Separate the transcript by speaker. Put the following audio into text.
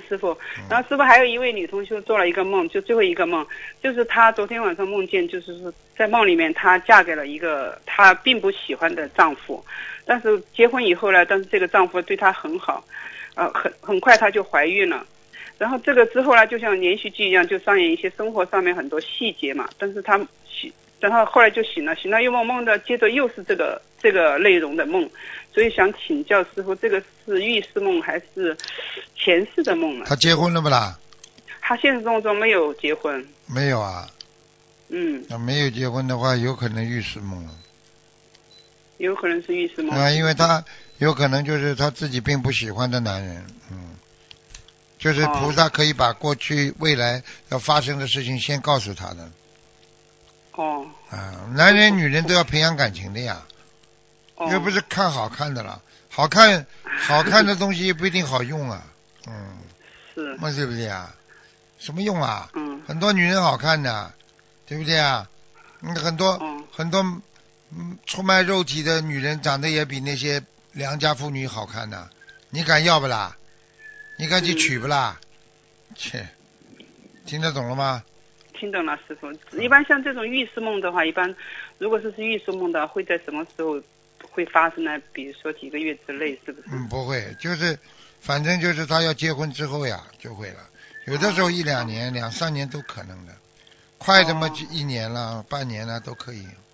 Speaker 1: 师傅。然后师傅还有一位女同学做了一个梦，就最后一个梦，就是她昨天晚上梦见，就是说在梦里面她嫁给了一个她并不喜欢的丈夫，但是结婚以后呢，但是这个丈夫对她很好，很快她就怀孕了。然后这个之后呢，就像连续剧一样，就上演一些生活上面很多细节嘛。但是她然后后来就醒了又梦的，接着又是这个内容的梦，所以想请教师傅，这个是预示梦还是前世的梦呢？
Speaker 2: 他结婚了不啦？
Speaker 1: 他现实生活中没有结婚。
Speaker 2: 没有啊。那没有结婚的话，有可能预示梦了。
Speaker 1: 有可能是预示梦。
Speaker 2: 因为他有可能就是他自己并不喜欢的男人，就是菩萨可以把过去未来要发生的事情先告诉他的。男人女人都要培养感情的呀，又不是看好看的了，好看的东西不一定好用啊，
Speaker 1: 是，
Speaker 2: 那对不对啊？什么用啊？很多女人好看的，对不对啊？很多出卖肉体的女人长得也比那些良家妇女好看的，你敢要不啦？你敢去娶不啦？切，听得懂了吗？
Speaker 1: 听懂了，师傅。一般像这种预示梦的话，一般如果是预示梦的，会在什么时候会发生呢？比如说几个月之内，是不是？
Speaker 2: 不会，反正就是他要结婚之后呀，就会了。有的时候1-2年、2-3年都可能的，快的嘛1年了、半年了都可以。